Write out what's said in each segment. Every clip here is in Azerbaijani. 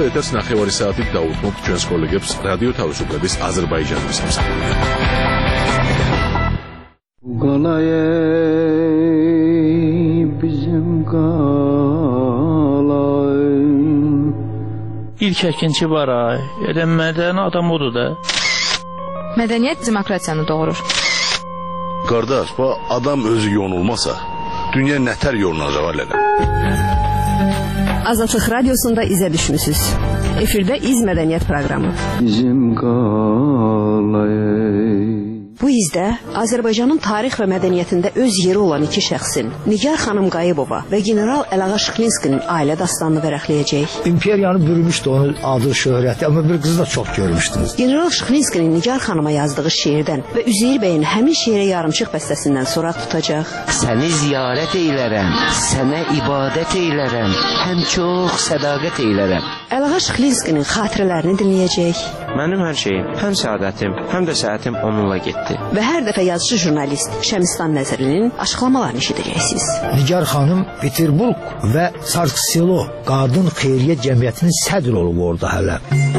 ახლა ეთერს 9 საათით დაუთმობთ ჩვენს კოლეგებს რადიო თავისუფლების აზერბაიჯანის სამსახურიდან. İlk əkinçi var ay. Mədəni adam odur da. Mədəniyyət demokratiyanı doğurur. Qardaş, bu adam özü yonulmasa, dünya nətər yolunacaq alələ? Azadlıq Radiosunda izə düşmüsünüz. Efirdə İz Mədəniyyət proqramı. Bu izdə Azərbaycanın tarix və mədəniyyətində öz yeri olan iki şəxsin, Nigar xanım Qayıbova və general Əlağa Şıxlinskinin ailə dastanını vərəqləyəcək. İmperiyanı bürümüşdü onun adı, şöhrəti, amma bir qızı da çox görmüşdünüz. General Şıxlinskinin Nigar xanıma yazdığı şeirdən və Üzeyir bəyin həmin şeirə yarımçıq bəstəsindən soraq tutacaq. Səni ziyarət eylərəm, sənə ibadət eylərəm, həm çox sədaqət eylərəm. Əlağa Şıxlinskinin xatirələrini dinləyəcək. Mənim hər şeyim, həm səadətim, həm də səhətim onunla getdi. Və hər dəfə yazıcı jurnalist Şəmistan Nəzərlinin açıqlamalarını eşidəcəksiniz. Nigar xanım Peterburg və Sarkselo qadın xeyriyyə cəmiyyətinin sədr olub orada hələ.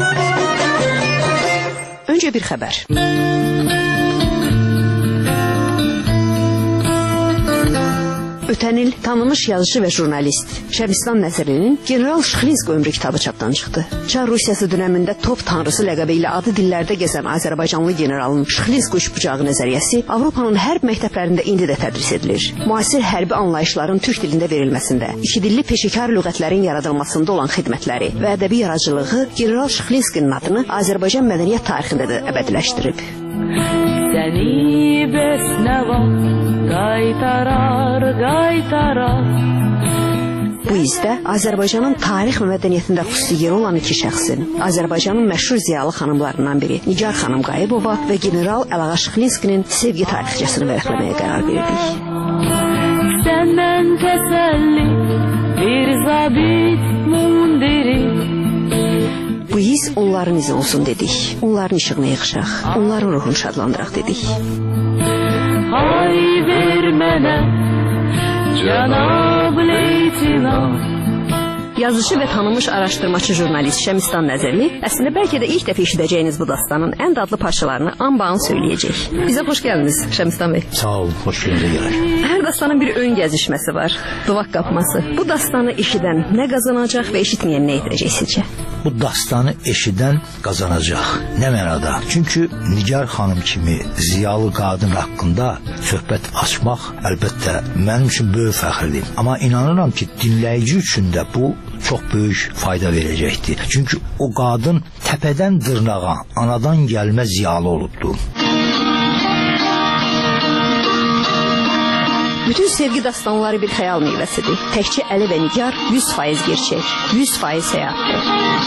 Öncə bir xəbər. Ötən il tanınmış yazıcı və jurnalist Şəmistan Nəzərlinin General Şıxlinsk ömrü kitabı çapdan çıxdı. Çar Rusiyası dönəmində top tanrısı ləqəbi ilə adı dillərdə gəzən Azərbaycanlı generalın Şıxlinsk uçbucağı nəzəriyyəsi Avropanın hərb məktəblərində indi də tədris edilir. Müasir hərbi anlayışların türk dilində verilməsində, iki dilli peşəkar lüğətlərin yaradılmasında olan xidmətləri və ədəbi yaradıcılığı General Şıxlinskinin adını Azərbaycan mədəniyyət tarixində də əbədiləşdirib. Səni bəsnəva qaytarar. Bu izdə Azərbaycanın tarix və mədəniyyətində xüsusi yeri olan iki şəxsin, Azərbaycanın məşhur ziyalı xanımlarından biri Nigar xanım Qayıbova və general Əlağa Şıxlinskinin sevgi tarixçəsini vərəqləməyə qərar verdik. Səndən təsəlli bir zabit mundiri. Bu iz onların izi olsun dedik. Onların işığına yığışaq, onların ruhunu şadlandıraq dedik. Hay ver mənə Cənab Leytinat. Yazıcı və tanınmış araşdırmacı jurnalist Şəmistan Nəzərli əslində bəlkə də ilk dəfə eşidəcəyiniz bu dastanın ən dadlı parçalarını anbağın söyləyəcək. Bizə xoş gəldiniz Şəmistan bəy. Sağ olun, xoş gəldiniz. Hər dastanın bir ön gəzişməsi var, duvaq qapması. Bu dastanı eşidən nə qazanacaq və eşitməyən nə edəcək sizcə? Bu dastanı eşidən qazanacaq. Nə mənada? Çünki Nigar xanım kimi ziyalı qadın haqqında söhbət açmaq əlbəttə mənim üçün böyük fəxrdir. Amma inanıram ki, dinləyici üçün də bu çox böyük fayda verəcəkdir. Çünki o qadın təpədən dırnağa, anadan gəlmə ziyalı olubdur. Bütün sevgi dastanları bir xəyal meyvəsidir. Təkcə Əli və Nigar 100% gerçək, 100% həyatdır.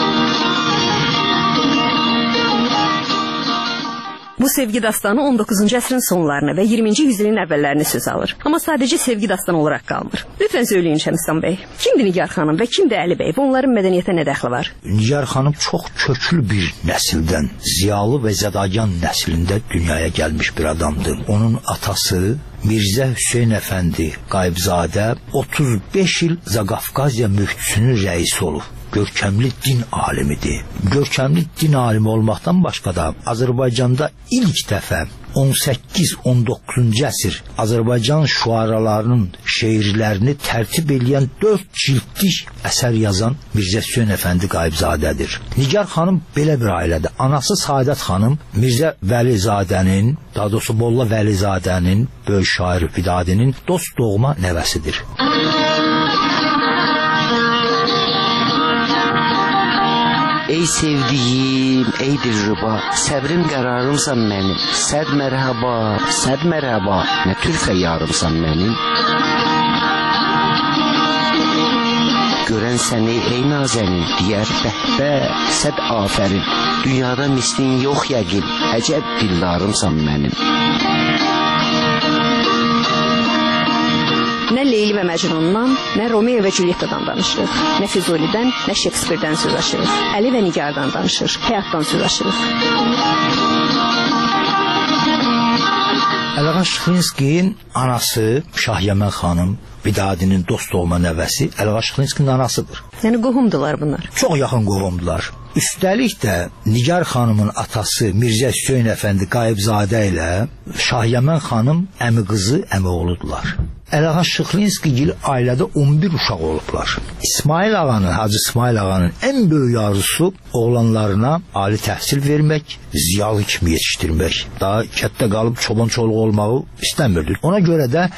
Bu sevgi dastanı 19-cu əsrin sonlarını və 20-ci yüzilin əvvəllərini söz alır. Amma sadəcə sevgi dastanı olaraq qalmır. Lütfən söyləyin Şəmistan bəy, kimdir Nigar xanım və kimdir Əli bəy və onların mədəniyyətə nə dəxli var? Nigar xanım çox köklü bir nəsildən, ziyalı və zədagan nəslində dünyaya gəlmiş bir adamdır. Onun atası Mirzə Hüseyn Əfəndi Qayıbzadə 35 il Zaqafqaziya müftüsünün rəisi olub. Görkəmli din alimidir. Görkəmli din alimi olmaqdan başqa da Azərbaycanda ilk dəfə 18-19-cu əsr Azərbaycan şüaralarının şeirlərini tərtib edən 4 cildlik əsər yazan Mirzə Hüseyn Əfəndi Qayıbzadədir. Nigar xanım belə bir ailədir. Anası Saadət xanım Mirzə Vəlizadənin, daha doğrusu Molla Vəlizadənin, böyük şair Vidadinin dost doğma nəvəsidir. Ey sevdiyim, ey dilruba, səbrim qərarımsan mənim. Səd mərhaba, nə türfə yarımsan mənim. Görən səni ey nazənin, deyər bəhbə, səd afərin. Dünyada mislin yox yəqin, əcəb dildarımsan mənim. Nə Leyli və Məcnundan, nə Romeo və Julietta'dan danışırıq, nə Füzulidən, nə Şekspirdən söz açırıq, Əli və Nigardan danışır, həyatdan söz açırıq. Əliağa Şıxlinskinin anası Şahyəmən xanım Vidadinin dost olma nəvəsi Əliağa Şıxlinskinin anasıdır. Yəni qohumdular bunlar. Çox yaxın qohumdular. Üstəlik də Nigar xanımın atası Mirzə Hüseyn əfəndi Qayıbzadə ilə Şahyəmən xanım əmi qızı, əmi oğludular. Əliağa Şıxlinskigil ailədə 11 uşaq olublar. İsmail ağanın, Hacı İsmail ağanın ən böyük arzusu oğlanlarına ali təhsil vermək, ziyalı kimi yetişdirmək. Daha kətdə qalıb çoban çoluq olmağı istəmirdi. Ona görə də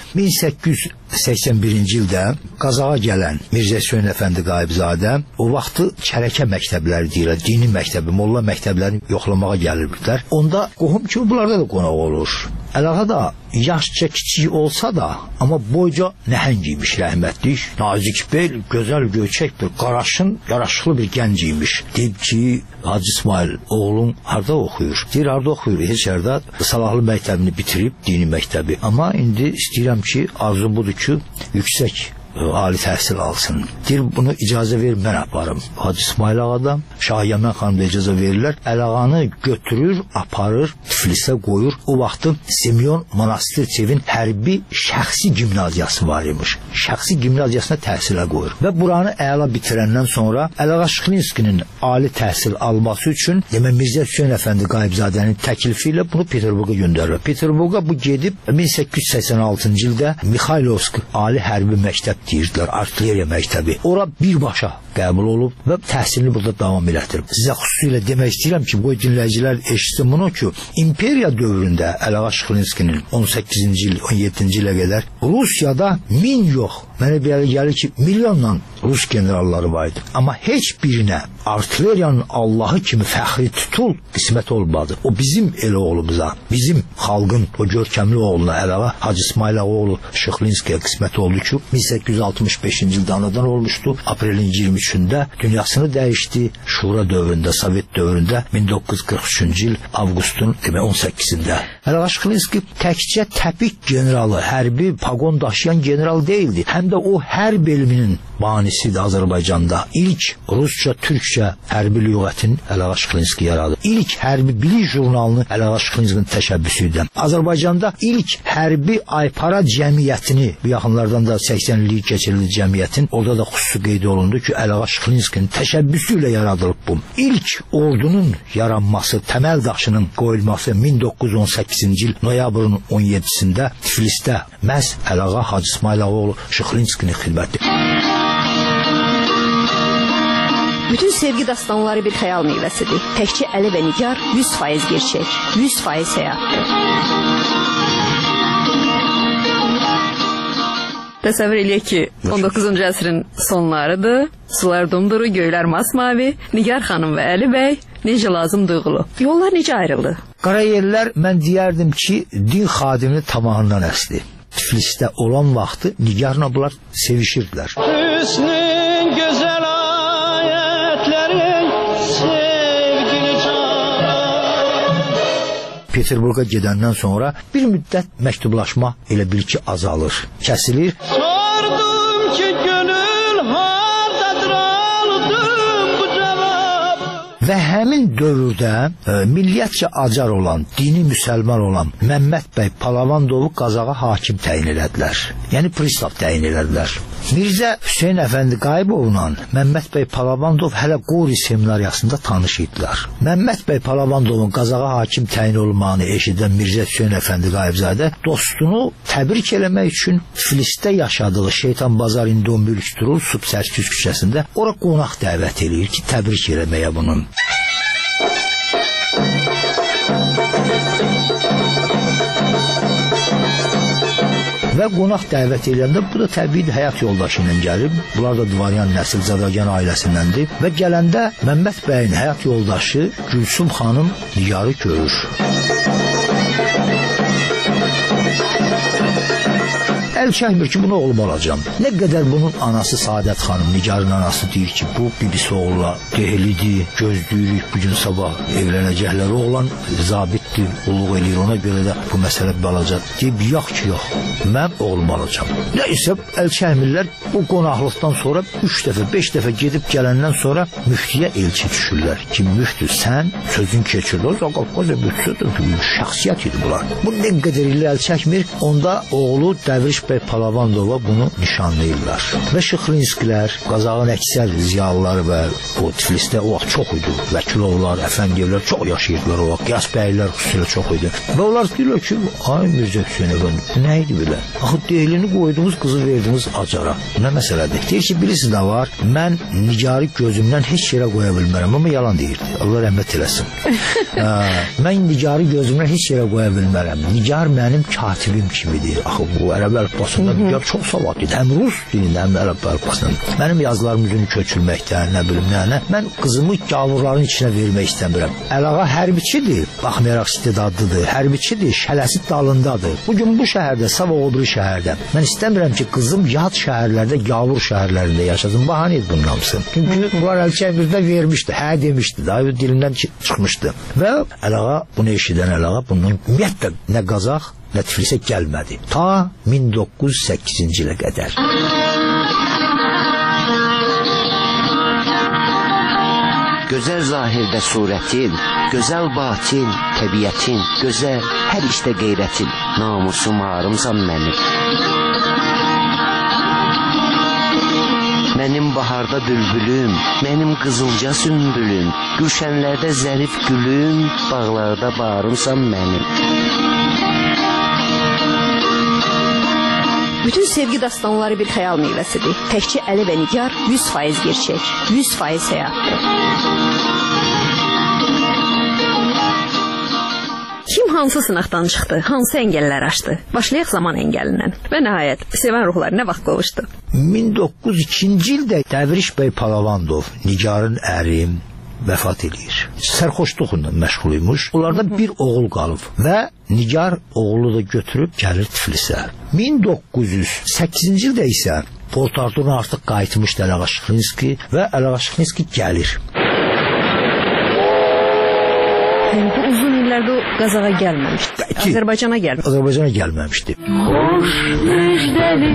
1881-ci ildə Qazağa gələn Mirzə Hüseyn əfəndi Qayıbzadə o vaxtı çərəkə məktəbləri deyirlər, dini məktəbi, molla məktəblərini yoxlamağa gəlirdilər. Onda qohum kimi bunlarda da qonaq olur. Əliağa da yaşca kiçik olsa da, amma boyca nəhəng imiş, rəhmətlik, nazik bel, gözəl göyçək bir qaraşın, yaraşıqlı bir gənc imiş. Deyib ki, Hacı İsmail, oğlum harda oxuyur? Deyir, harda oxuyur? Heç yerdə Salahlı məktəbini bitirib, dini məktəbi. Amma indi istəyirəm ki, arzum budur ki, yüksək ali təhsil alsın. Deyir, bunu icazə ver, mən aparım. Hacı İsmail ağadan Şahyəmən xanım da icazə verirlər. Əliağanı götürür, aparır, Tiflisə qoyur. O vaxtı Semyon Monastirçevin hərbi şəxsi gimnaziyası var imiş. Şəxsi gimnaziyasına təhsilə qoyur. Və buranı əla bitirəndən sonra Əliağa Şıxlinskinin ali təhsil alması üçün Mirzə Hüseyn əfəndi Qayıbzadənin təklifi ilə bunu Peterburqa göndərir. Peterburqa bu gedib 1886-cı ildə Mixaylovsk ali hərbi məktəb deyirdilər, artilleriya məktəbi. Ora birbaşa qəbul olub və təhsilini burada davam elətdirib. Sizə xüsusilə demək istəyirəm ki, bu dinləyicilər eşitsin bunu ki, imperiya dövründə Əliağa Şıxlinskinin 18-ci il, 17-ci ilə qədər Rusiyada 1000 yox, mənə belə gəlir ki, milyonla Rus generalları var idi. Amma heç birinə artilleriyanın Allahı kimi fəxri tutul qismət olmadı. O bizim el oğlumuza, bizim xalqın o görkəmli oğluna Əliağa Hacı İsmail oğlu Şıxlinskiyə qismət oldu ki, 1865-ci ildə anadan olmuşdu. Aprelin 23-də dünyasını dəyişdi. Şura dövründə, Sovet dövründə 1943-cü il avqustun 18-də. Əliağa Şıxlinski təkcə təpik generalı, hərbi pagon daşıyan general deyildi. Həm də o hərb elminin banisidir Azərbaycanda. İlk Rusça, Türkçə hərbi lüğətin Əliağa Şıxlinski yaradı. İlk hərbi bilik jurnalını Əliağa Şıxlinskinin təşəbbüsü. Azərbaycanda ilk hərbi aypara cəmiyyətini, bu yaxınlardan da 80 illik keçirildi cəmiyyətin, orada da xüsusi qeyd olundu ki, Əliağa Şıxlinskinin təşəbbüsü ilə yaradılıb bu. İlk ordunun yaranması, təməl daşının qoyulması 1918-ci il noyabrın 17-sində Tiflisdə məhz Əliağa Hacı İsmail oğlu Şıxlinskinin xidməti. Bütün sevgi dastanları bir xəyal meyvəsidir. Təkcə Əli və Nigar 100% gerçək, 100% həyatdır. Təsəvvür eləyək ki, 19-cu əsrin sonlarıdır, sular dumduru, göylər masmavi, Nigar xanım və Əli bəy necə lazım duyğulu. Yollar necə ayrıldı? Qarayellər mən deyərdim ki, din xadimini tamamından əsli. Tiflisdə olan vaxtı Nigarla bunlar sevişirdilər. Hüsnün gözəl ayətlərin sevgini çağır. Peterburqa gedəndən sonra bir müddət məktublaşma elə bil ki azalır, kəsilir. Sordum ki gönül hardadır, aldım bu cavab. Və həmin dövrdə milliyyətcə acar olan, dini müsəlman olan Məmməd bəy Palavandovu Qazağa hakim təyin elədilər. Yəni pristav təyin elədilər. Mirzə Hüseyn əfəndi Qayıbovla Məmməd bəy Palavandov hələ Qori seminariyasında tanış idilər. Məmməd bəy Palavandovun Qazağa hakim təyin olmağını eşidən Mirzə Hüseyn əfəndi Qayıbzadə dostunu təbrik eləmək üçün Tiflisdə yaşadığı Şeytan Bazar İndomülkdürül Subsərkiz küçəsində ora qonaq dəvət eləyir ki, təbrik eləməyə bunun. Və qonaq dəvət edəndə bu da təbii həyat yoldaşı ilə gəlib. Bunlar da Dvaryan nəsil Zadagyan ailəsindəndir. Və gələndə Məmməd bəyin həyat yoldaşı Gülsüm xanım Nigarı görür. əl çəkmir ki, bunu oğlum alacam. Nə qədər bunun anası Saadət xanım, Nigarın anası deyir ki, bu bibisi oğula dehlidir, gözləyirik bu gün sabah evlənəcəklər. Oğlan zabitdir, qulluq eləyir, ona görə də bu məsələ balaca. Deyib, yox ki, yox, mən oğlum alacam. Nəysə, əl çəkmirlər, bu qonaqlıqdan sonra 3 dəfə, 5 dəfə gedib gələndən sonra müftiyə elçi düşürlər ki, müftü, sən sözün keçirlər, Qafqaz müftüdür, şəxsiyyət idi bunlar. Bu nə qədər ilə əl çəkmir, onda oğlu Dəvriş bəy Palavandova bunu nişanlayırlar. Və Şıxlinskilər, Qazağın əksər ziyalıları və o Tiflisdə o vaxt çox idi. Vəkilovlar, Əfəndiyevlər çox yaşayırdılar o vaxt. Qiyas bəylər xüsusilə çox idi. Və onlar deyirlər ki, ay Mirzə Hüseyin əfəndi, bu nə idi belə? Axı delini qoyduğunuz qızı verdiniz acara. Nə məsələdir? Deyir ki, birisi də var, mən Nigarı gözümdən heç yerə qoya bilmərəm, amma yalan deyirdi. Allah rəhmət eləsin. Mən Nigarı gözümdən heç yerə qoya bilmərəm. Nigar mənim katibim kimidir. Axı bu ərəb əlifbasında Nigar çox savadlıdır. Həm rus dilində, həm ərəb əlifbasında. Mənim yazılarım üzünü köçürməkdən, nə bilim nə. Mən qızımı gavurların içinə vermək istəmirəm. Əlağa hərbiçidir, baxmayaraq istedadlıdır. Hərbiçidir, şələsi dalındadır. Bugün bu şəhərdə, sabah o biri şəhərdə. Mən istəmirəm ki, qızım yad şəhərlərdə, gavur şəhərlərində yaşasın. Bahanə bunun hamısı. Çünki bunlar Əlçəbirdə vermişdi, hə demişdi, daha dilindən çıxmışdı. Və Əlağa bunu eşidən Əlağa bundan ümumiyyətlə nə Qazaq, nə Tiflisə gəlmədi. Ta 1908-ci ilə qədər. Gözəl zahirdə surətin, gözəl batin, təbiətin, gözəl hər işdə qeyrətin, namusum arımsan mənim. Mənim baharda bülbülüm, mənim qızılca sümbülüm, gülşənlərdə zərif gülüm, bağlarda barımsan mənim. Bütün sevgi dastanları bir xəyal meyvəsidir. Təkcə Əli və Nigar 100% gerçək, 100% həyatdır. Kim hansı sınaqdan çıxdı, hansı əngəllər aşdı? Başlayaq zaman əngəlindən. Və nəhayət, sevən ruhlar nə vaxt qovuşdu? 1902-ci ildə Dəvriş bəy Palavandov, Nigarın əri, vəfat edir. Sərxoşluqla məşğul imiş. Onlarda bir oğul qalıb və Nigar oğlu da götürüb gəlir Tiflisə. 1908-ci ildə isə Port Artur'dan artıq qayıtmışdı Əlağa Şıxlinski və Əlağa Şıxlinski gəlir. Bu uzun illərdə o Qazağa gəlməmişdi. Azərbaycana gəlməmişdi. Xoş müjdəli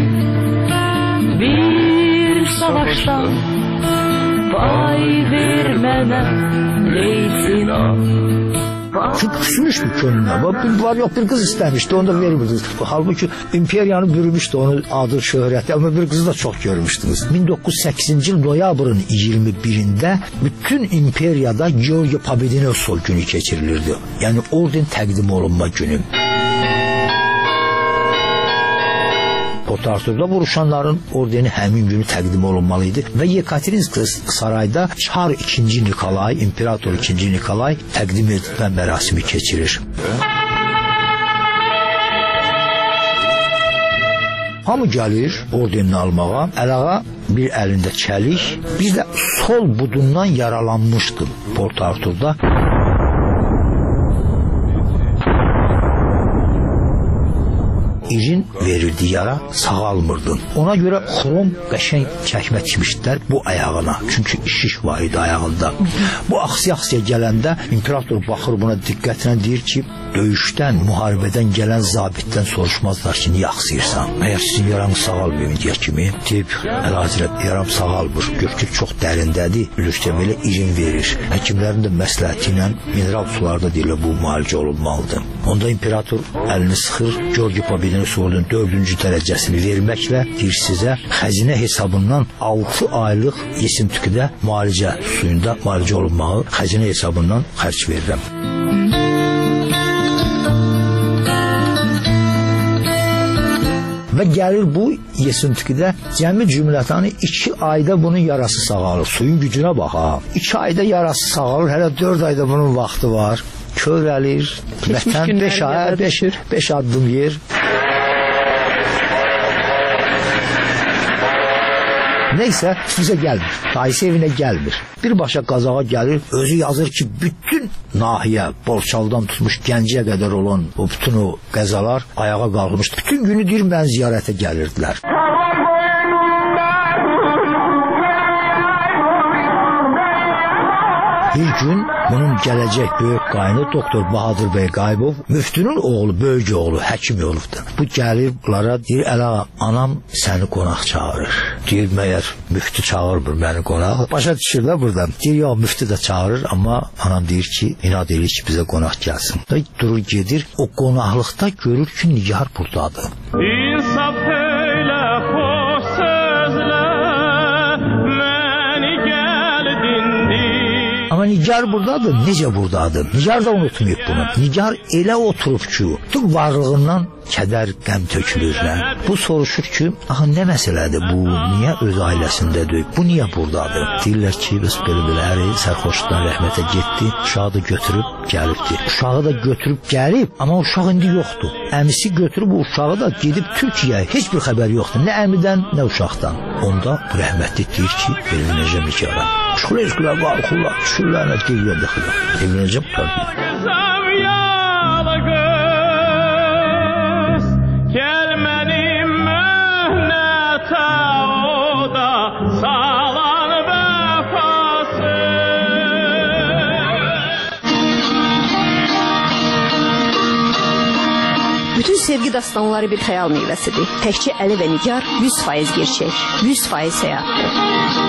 bir savaşdan pay ver mənə Leytina. Çünki küsmüşdü könlünə. Var yox, bir qız istəmişdi, onu da vermirdiniz. Halbuki imperiyanı bürümüşdü, onun adı, şöhrəti, amma bir qızı da çox görmüşdünüz. 1908-ci il noyabrın 21-də bütün imperiyada Georgi Pobedinov günü keçirilirdi. Yəni orden təqdim olunma günü. Port Artur'da vuruşanların ordeni həmin günü təqdim olunmalıydı və Yekaterinsk sarayda Çar 2. Nikolay, İmperator 2. Nikolay təqdim edilmə mərasimi keçirir. Hamı gəlir ordenini almağa. Əlağa bir əlində çəlik, bir də sol budundan yaralanmışdı Port Artur'da. İrin verirdi yara, sağalmırdın. Ona görə xrom qəşəng çəkmə çimişdilər bu ayağına. Çünki şiş var idi ayağında. Bu aksiya gələndə imperator baxır buna diqqətlə deyir ki, döyüşdən, müharibədən gələn zabitdən soruşmazlar ki, niyə axsıyırsan? Məyər sizin yaranız sağalmıyor indiyə kimi? Deyib, Əlahəzrət, yaram sağalmır. Göktür çox dərindədir. Bilirsən, belə irin verir. Həkimlərin də məsləhəti ilə mineral sularda deyilə bu müalicə olunmalıdır. Onda imperator əlini sıxır, Georgi Pobedinov 4-cü dərəcəsini verməklə deyir sizə xəzinə hesabından 6 aylıq Yesimtüküdə müalicə suyunda müalicə olunmağı xəzinə hesabından xərc verirəm. Və gəlir bu Yesimtüküdə cəmi cümlətanı 2 ayda bunun yarası sağalır. Suyun gücünə bax ha. 2 ayda yarası sağalır, hələ 4 ayda bunun vaxtı var. Körəlir, vətən 5 addım yer. Neyse bizə gəlmir. Dayısı evinə gəlmir. Birbaşa Qazağa gəlir, özü yazır ki, bütün nahiyə, Borçalıdan tutmuş Gəncəyə qədər olan o bütün o qəzalar ayağa qalxmışdı. Bütün günü deyir, mən ziyarətə gəlirdilər. Bir gün bunun gələcək böyük qaynı doktor Bahadır bəy Qayıbov müftünün oğlu, böyük oğlu, həkim olubdu. Bu gəlir bunlara deyir, əla anam səni qonaq çağırır. Deyir, məyər müftü çağırmır məni qonaq. Başa düşürlər buradan. Deyir, ya müftü də çağırır, amma anam deyir ki, inad edir ki, bizə qonaq gəlsin. Durur gedir, o qonaqlıqda görür ki, Nigar buradadır. İnsaf elə xoş sözlə məni gəldindir. Amma Nigar buradadır, necə buradadır? Nigar da unutmayıb bunu. Nigar elə oturub ki, tüm varlığından kədər, qəm tökülürlər. Bu soruşur ki, aha nə məsələdir bu? Niyə öz ailəsindədir? Bu niyə buradadır? Deyirlər ki, bəs belə sərxoşluqdan rəhmətə getdi, uşağı da götürüb gəlibdi. Uşağı da götürüb gəlib, amma uşaq indi yoxdur. Əmisi götürüb bu uşağı da gedib Türkiyəyə, heç bir xəbər yoxdur. Nə əmidən, nə uşaqdan. Onda rəhmətli deyir ki, evlənəcəm Nigar'a. Şuleşkülər qalxırlar, düşürlərlə deyirlər dəxilər. Evlənəcəm tabii. Bütün sevgi dastanları bir xəyal meyvəsidir. Təkcə Əli və Nigar 100% gerçək, 100% həyatdır.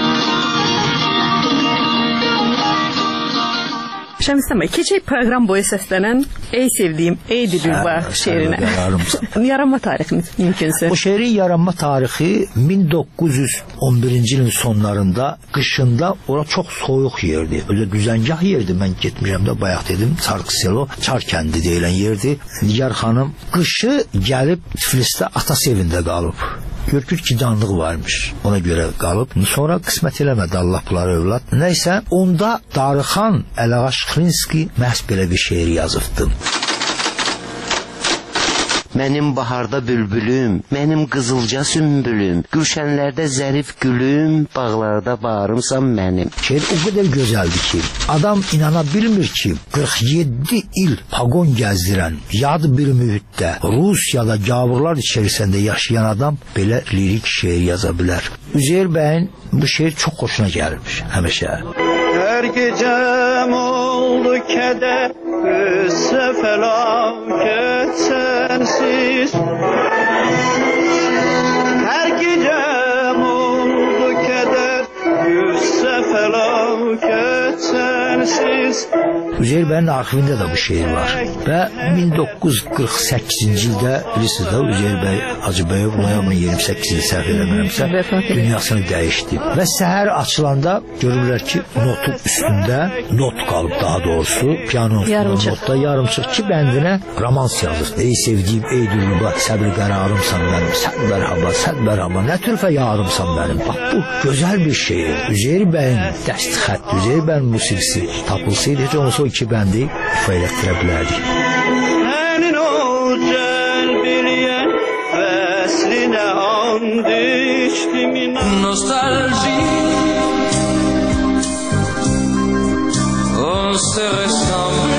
Şəmistən bəy, keçək proqram boyu səslənən Ey sevdiyim, ey Dilruba şeirinə. Yaranma tariximiz mümkünsə. Bu şeirin yaranma tarixi 1911-ci ilin sonlarında, qışında ora çox soyuq yerdi. Öyle düzəngah yerdi. Mən getmişəm də bayaq dedim, Çarkıselo, Çar kəndi deyilən yerdi. Nigar xanım qışı gəlib Tiflisdə atası evində qalıb. Görkür ki, canlıq varmış. Ona görə qalıb. Sonra qismət eləmədi Allah bunları övlad. Neysə, onda Darıxan Əlağa Şıxlinski məhz belə bir şeir yazıbdı. Mənim baharda bülbülüm, mənim qızılca sümbülüm, gülşənlərdə zərif gülüm, bağlarda bağrımsan mənim. Şeir o qədər gözəldir ki, adam inana bilmir ki, 47 il pagon gəzdirən, yad bir mühitdə, Rusiyada gavurlar içərisində yaşayan adam belə lirik şeir yaza bilər. Üzeyir bəyin bu şeir çox xoşuna gəlmiş həmişə. Hər gecəm oldu kədər, qıssa fəlakət sənsiz. Hər gecəm oldu kədər, qıssa fəlakət sənsiz. Üzeyir bəyin arxivində də bu şeir var. Və 1948-ci ildə bilirsiniz, Üzeyir bəy Hacıbəyev noyabrın 28-ci səhv eləmirəmsə dünyasını dəyişdi. Və səhər açılanda görürlər ki, notun üstündə not qalıb, daha doğrusu piyanonun notda yarımçıq ki bəndinə romans yazır. Ey sevdiyim, ey Dilruba, səbr qərarımsan mənim, sən mərhaba, nə türfə yarımsan mənim. Bax, bu gözəl bir şeir. Üzeyir bəyin dəst xətt, Üzeyir bəyin musiqisi tapılsaydı, heç olsa o iki bəndi ifa elətdirə bilərdik. Sənin o cəlbiliyən vəslinə and içdim inan. Nostalji on se ressemble.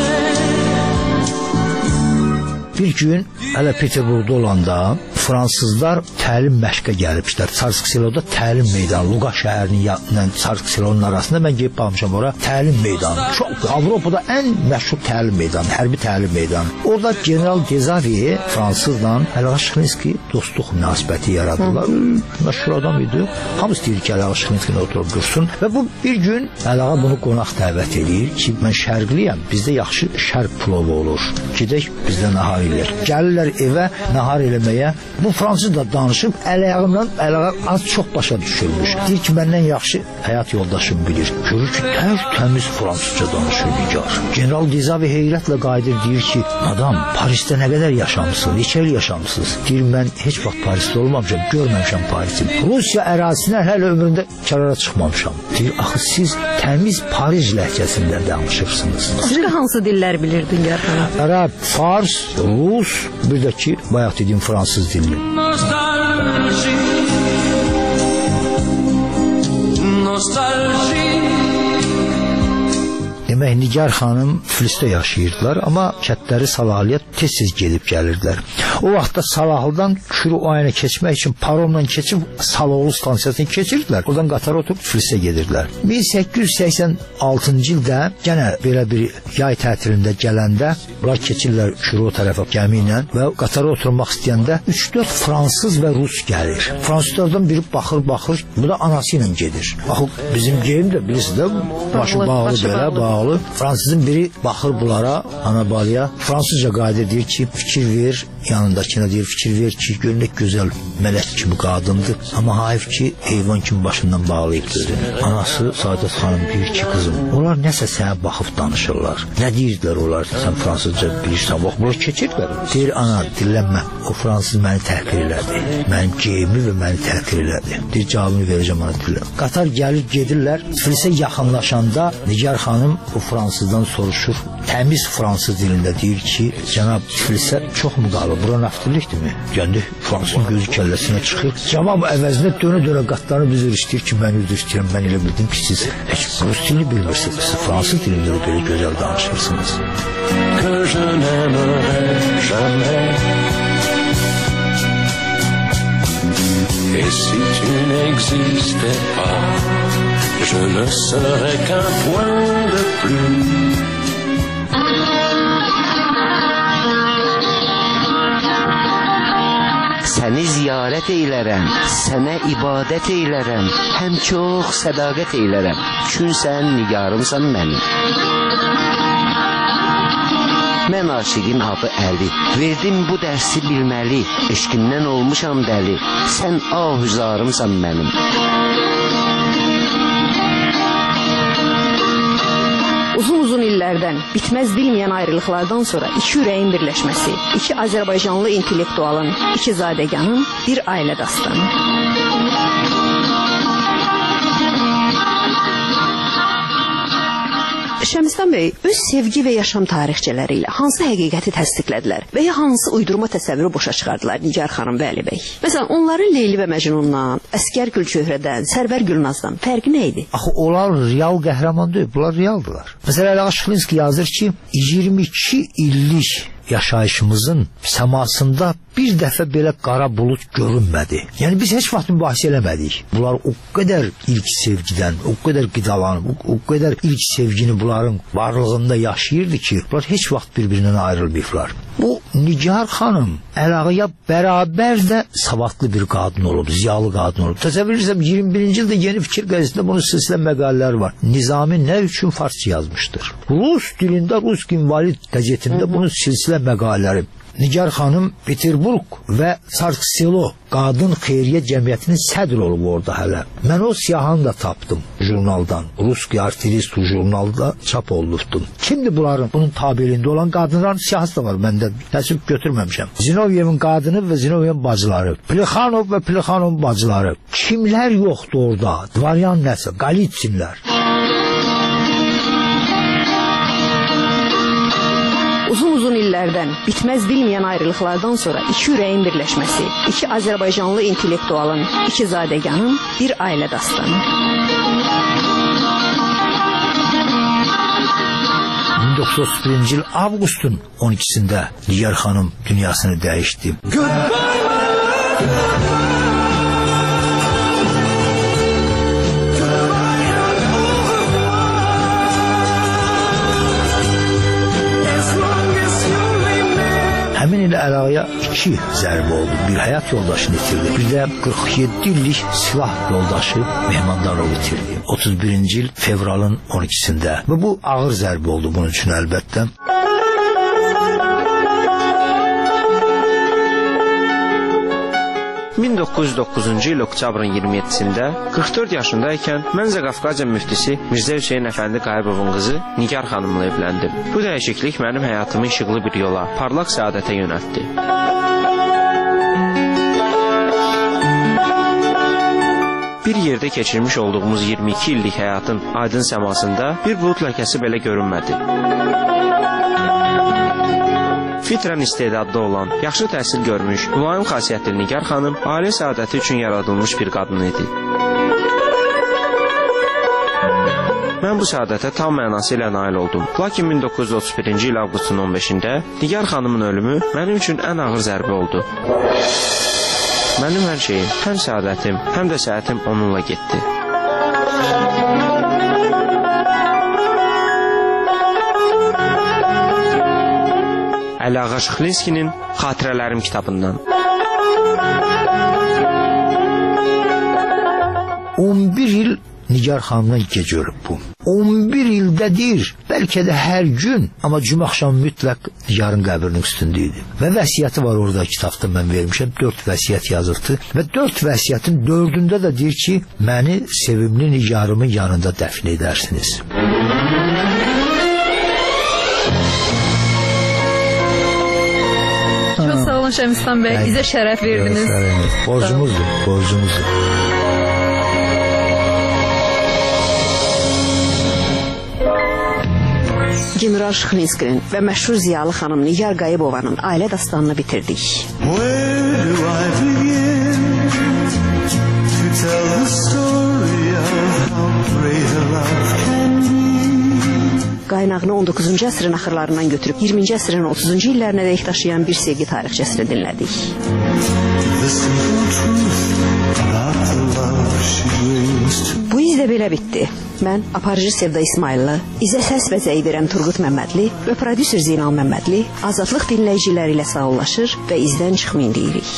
Bir gün hələ Peterburgda olanda fransızlar təlim məşqə gəliblər. Çarkıseloda təlim meydanı, Luqa şəhərinin yanından Çarkıselonun arasında mən gedib baxmışam ora. Təlim meydanı. Çox Avropada ən məşhur təlim meydanı, hərbi təlim meydanı. Orada General Dezavi fransızla Əlağa Şıxlinski dostluq münasibəti yaradırlar. Məşhur adam idi. Hamısı deyir ki, Əlağa Şıxlinski oturub dursun və bu bir gün Əlağa bunu qonaq dəvət edir ki, mən şərqliyəm, bizdə yaxşı şərq plovu olur. Gedək bizdə nahar eləyək. Gəlirlər evə nahar eləməyə. Bu fransız da danışıb, Əlağa az çox başa düşülmüş. Deyir ki, məndən yaxşı həyat yoldaşım bilir. Görür ki, təmiz fransızca danışır Nigar. General Dezavi heyrətlə qayıdır, deyir ki, adam, Parisdə nə qədər yaşamısınız, neçə il yaşamısınız? Deyir, mən heç vaxt Parisdə olmamışam, görməmişəm Parisi. Rusiya ərazisindən hələ ömründə kərara çıxmamışam. Deyir, axı siz təmiz Paris ləhcəsində danışırsınız. Başqa hansı dillər bilirdin ya? Ərəb, Fars, Rus, bir də ki, bayaq dediyim fransız dilli. Nigar xanım Tiflisdə yaşayırdılar, amma kətləri Salahiyyət tez-tez gedib gəlirdilər. O vaxtda Salahlıdan Kürü ayına keçmək üçün paromla keçib Saloğlu stansiyasına keçirdilər. Oradan qatara oturub Tiflisə gedirdilər. 1886-cı ildə yenə belə bir yay tətilində gələndə bunlar keçirlər Kürü o tərəfə gəmi ilə və qatara oturmaq istəyəndə 3-4 fransız və rus gəlir. Fransızlardan biri baxır, bu da anası ilə gedir. Baxın, bizim geyim də bilirsiniz də, başı bağlı belə, bağlı. Fransızın biri baxır bunlara, Anabalıya, fransızca qayıdır, deyir ki, fikir ver, yanındakına deyir, fikir ver ki, görünək gözəl mələk kimi qadındır. Amma hayf ki, heyvan kimi başından bağlayıb gözünü. Anası Saadət xanım deyir ki, qızım, onlar nəsə sənə baxıb danışırlar. Nə deyirdilər onlar, sən fransızca bilirsən, bax, bunlar keçirlər. Deyir, ana, dillənmə, o fransız məni təhqir elədi. Mənim geyimi və məni təhqir elədi. Deyir, cavabını verəcəm, ana, dillən. Qatar gəlir, gedirlər. Tiflisə yaxınlaşanda Nigar xanım o fransızdan soruşur. Təmiz fransız dilində deyir ki, cənab, Tiflisə çox mu qalır? Bura naftırlıqdır mı? Gəndi, fransızın gözü kəlləsinə çıxır. Cavab əvəzinə dönə-dönə qatlarını üzr istəyir ki, mən üzr istəyirəm, mən elə bildim ki, siz heç rus dilini bilmirsiniz, siz fransız dilində belə gözəl danışırsınız. Que je n'aimerai jamais. Et si tu n'existais pas, je ne serais qu'un point de plus. Səni ziyarət eylərəm, sənə ibadət eylərəm, həm çox sədaqət eylərəm, çün sən nigarımsan mənim. Mən aşiqin abı Əli, verdim bu dərsi bilməli, eşqimdən olmuşam dəli, sən ahüzarımsan mənim. Uzun illərdən bitməz bilməyən ayrılıqlardan sonra iki ürəyin birləşməsi, iki Azərbaycanlı intellektualın, iki zadəganın bir ailə dastanı. Şəmistan bəy öz sevgi və yaşam tarixçələri ilə hansı həqiqəti təsdiqlədilər və ya hansı uydurma təsəvvürü boşa çıxardılar Nigar xanım və Əli bəy? Məsələn, onların Leyli və Məcnundan, Əsgər Gülçöhrədən, Sərvər Gülnazdan fərqi nə idi? Axı, onlar real qəhrəman deyil, bunlar realdılar. Məsələn, Əli Şıxlinski yazır ki, 22 illik yaşayışımızın səmasında bir dəfə belə qara bulut görünmədi. Yəni biz heç vaxt mübahisə eləmədik. Bunlar o qədər ilk sevgidən, o qədər qidalanıb, o qədər ilk sevgini bunların varlığında yaşayırdı ki, bunlar heç vaxt bir-birindən ayrılmayıblar. Bu Nigar xanım Əlağıya bərabər də savadlı bir qadın olub, ziyalı qadın olub. Təsəvvür edirəm, 21-ci ildə Yeni Fikir qəzetində bunun silsilə məqalələri var. Nizami nə üçün farsça yazmışdır? Rus dilində, Rus İnvalid qəzetində bunun silsilə məqalələri. Nigar xanım Peterburg və Sarkselo qadın xeyriyyə cəmiyyətinin sədr olub orada hələ. Mən o siyahını da tapdım jurnaldan. Ruski artilist jurnalda çap olunubdum. Kimdir bunların? Bunun tabeliyində olan qadınların siyahısı da var. Mən də təsvip götürməmişəm. Zinovyevin qadını və Zinovyevin bacıları. Plexanov və Plexanovun bacıları. Kimlər yoxdur orada? Dvaryan nəsə? Qalitsinlər. Uzun illərdən bitməz bilməyən ayrılıqlardan sonra iki ürəyin birləşməsi, iki Azərbaycanlı intellektualın, iki zadəganın bir ailə dastanı. 1931-ci il avqustun 12-sində Nigar xanım dünyasını dəyişdi. Həmin il Əlağıya 2 zərbə oldu. Bir həyat yoldaşını itirdi. Bir də 47 illik silah yoldaşı Mehmandarov itirdi. 31-ci il fevralın 12-sində. Və bu ağır zərbə oldu bunun üçün əlbəttə. ...1909-cu il oktyabrın 27-sində 44 yaşındaykən Mənzə Qafqaziya müftisi Mirzə Hüseyin Əfəndi Qayıbovun qızı Nigar xanımla evləndim. Bu dəyişiklik mənim həyatımı işıqlı bir yola, parlaq səadətə yönəltdi. Bir yerdə keçirmiş olduğumuz 22 illik həyatın aydın səmasında bir bulut ləkəsi belə görünmədi. Fitrən istedadlı olan, yaxşı təhsil görmüş, mülayim xasiyyətli Nigar xanım ailə səadəti üçün yaradılmış bir qadın idi. Mən bu səadətə tam mənası ilə nail oldum. Lakin 1931-ci il avqustun 15-də Nigar xanımın ölümü mənim üçün ən ağır zərbə oldu. Mənim hər şeyim, həm səadətim, həm də səhətim onunla getdi. Əliağa Şıxlinskinin Xatirələrim kitabından. 11 il Nigar xanımdan gec ölüb bu. 11 ildədir, bəlkə də hər gün, amma cümə axşamı mütləq Nigarın qəbrinin üstündə idi. Və vəsiyyəti var orada kitabda mən vermişəm, 4 vəsiyyət yazıbdı və 4 vəsiyyətin 4-ündə də deyir ki, məni sevimli Nigarımın yanında dəfn edərsiniz. Çox sağ olun Şəmistan bəy, bizə şərəf verdiniz. Borcumuzdur. General Şıxlinskinin və məşhur ziyalı xanım Nigar Qayıbovanın ailə dastanını bitirdik. Qaynağını 19-cu əsrin axırlarından götürüb 20-ci əsrin 30-cu illərinə dək daşıyan bir sevgi tarixçəsini dinlədik. Bu iz də belə bitdi. Mən aparıcı Sevda İsmaillı, izə səs və zəy verən Turgut Məmmədli və prodüser Zeynal Məmmədli azadlıq dinləyiciləri ilə sağollaşır və izdən çıxmayın deyirik.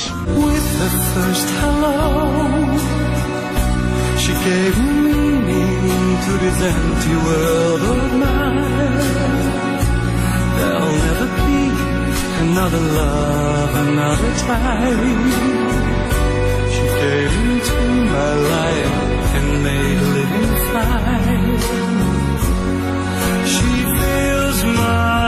Gave into my life and made living fine. She fills my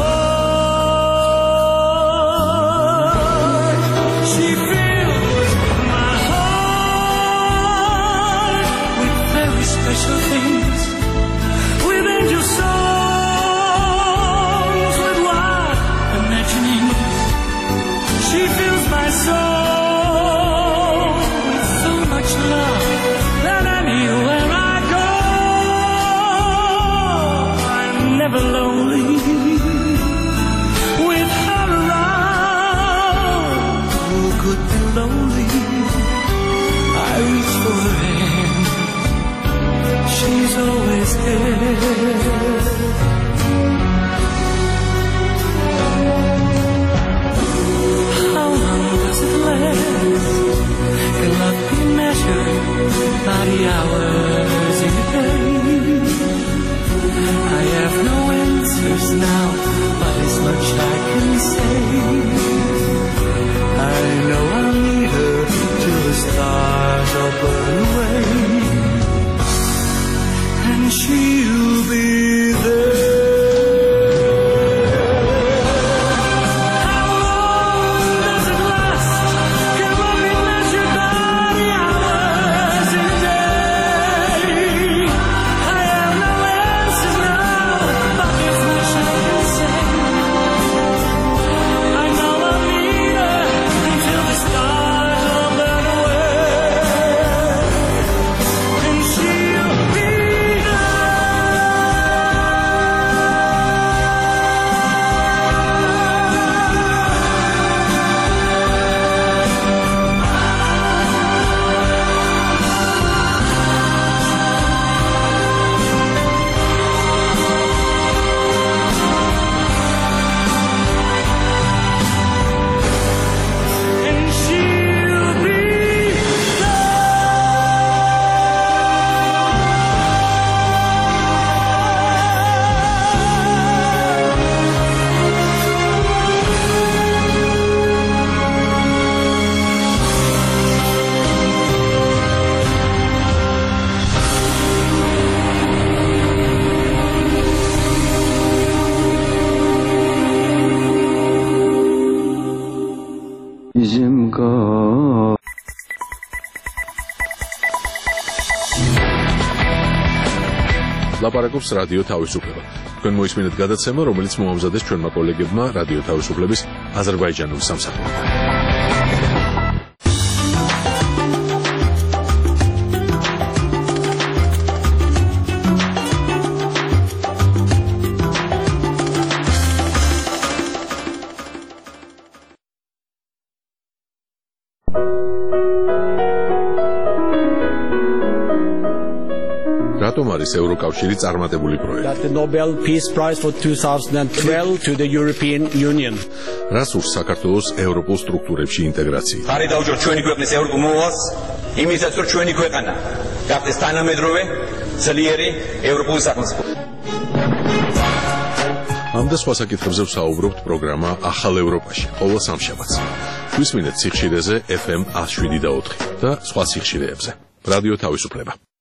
heart. She fills my heart with very special things, with angel songs, with wild imaginings. She fills my soul. Always here. How long does it last? Can love be measured by the hours in a day? I have no answers now, but as much I can say. I know I'll need her till the stars all burn away. And she'll be there. How long does it last? Can one be measured by the hours in a day? I have no answers now, but there's much I can say. I know I'll need her until the stars all burn away. And she'll be ლაპარაკობს რადიო თავისუფლება. თქვენ მოისმინეთ გადაცემა, რომელიც მოამზადეს ჩვენმა კოლეგებმა რადიო თავისუფლების აზერბაიჯანულ სამსახურში. რატომ არის ევროკავშირი წარმატებული პროექტი? The Nobel Peace Prize for 2012 to the European Union. რას ურს საქართველოს ევროპულ სტრუქტურებში ინტეგრაცია? ხარი დაუჯეროთ ჩვენი ქვეყნის ევროპულ მოვალს, იმისაც რომ ჩვენი ქვეყანა გახდეს თანამედროვე, ძლიერი ევროპული სახელმწიფო. ამ და სხვა საკითხებზე ვსაუბრობთ პროგრამა ახალ ევროპაში, ყოველ სამშაბათს. გვისმინეთ სიხშირეზე FM 107.4 და სხვა სიხშირეებზე. რადიო თავისუფლება.